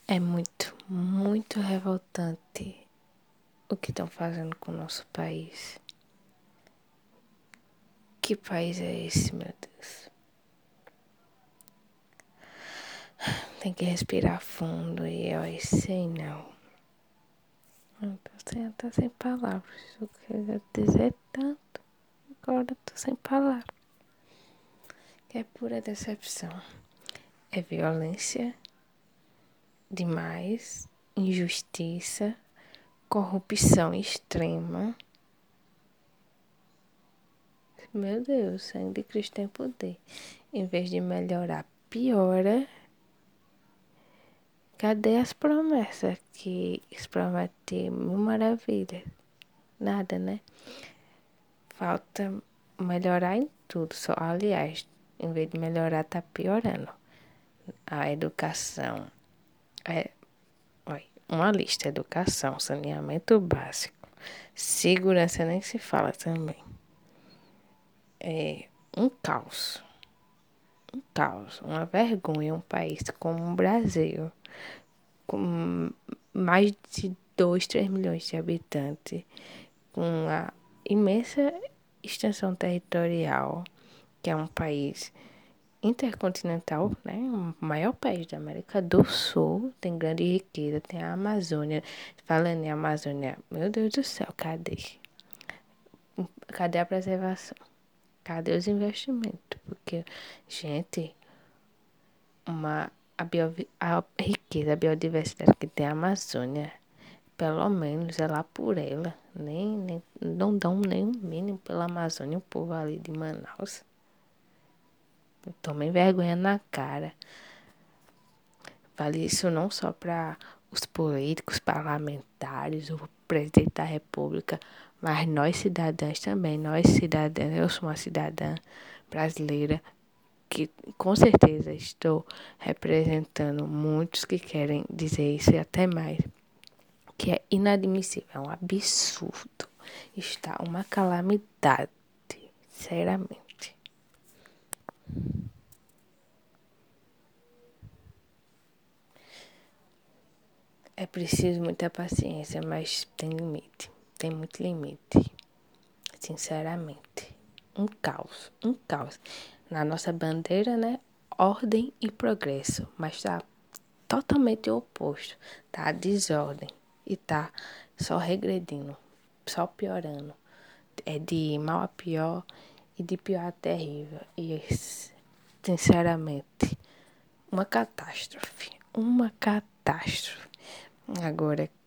É muito, muito revoltante o que estão fazendo com o nosso país. Que país é esse, meu Deus? Tem que respirar fundo e eu sei não. Eu tô até sem palavras. Eu queria dizer tanto. Agora tô sem palavras. É pura decepção. É violência demais, injustiça, corrupção extrema. Meu Deus, o sangue de Cristo tem poder. Em vez de melhorar, piora. Cadê as promessas que se prometem mil maravilhas? Nada, né? Falta melhorar em tudo. Só, aliás, em vez de melhorar, tá piorando. A educação é, olha, uma lista: educação, saneamento básico, segurança nem se fala também. É um caos. Um caos, uma vergonha um país como o Brasil, com mais de 2, 3 milhões de habitantes, com uma imensa extensão territorial, que é um país intercontinental, né? O maior país da América do Sul, tem grande riqueza, tem a Amazônia. Falando em Amazônia, meu Deus do céu, cadê? Cadê a preservação? Cadê os investimentos? Porque, gente, a riqueza, a biodiversidade que tem a Amazônia, pelo menos é lá por ela. Nem não dão nem o mínimo pela Amazônia, o povo ali de Manaus. Tomem vergonha na cara. Vale isso não só para os políticos, parlamentares, o presidente da República, mas nós cidadãs também. Nós cidadãs, eu sou uma cidadã brasileira que com certeza estou representando muitos que querem dizer isso e até mais, que é inadmissível, é um absurdo, está uma calamidade, sinceramente. É preciso muita paciência, mas tem limite, tem muito limite, sinceramente. Um caos. Na nossa bandeira, né? Ordem e progresso, mas tá totalmente oposto. Tá a desordem e tá só regredindo, só piorando. É de mal a pior e de pior a terrível. E, sinceramente, uma catástrofe. Uma catástrofe. Agora,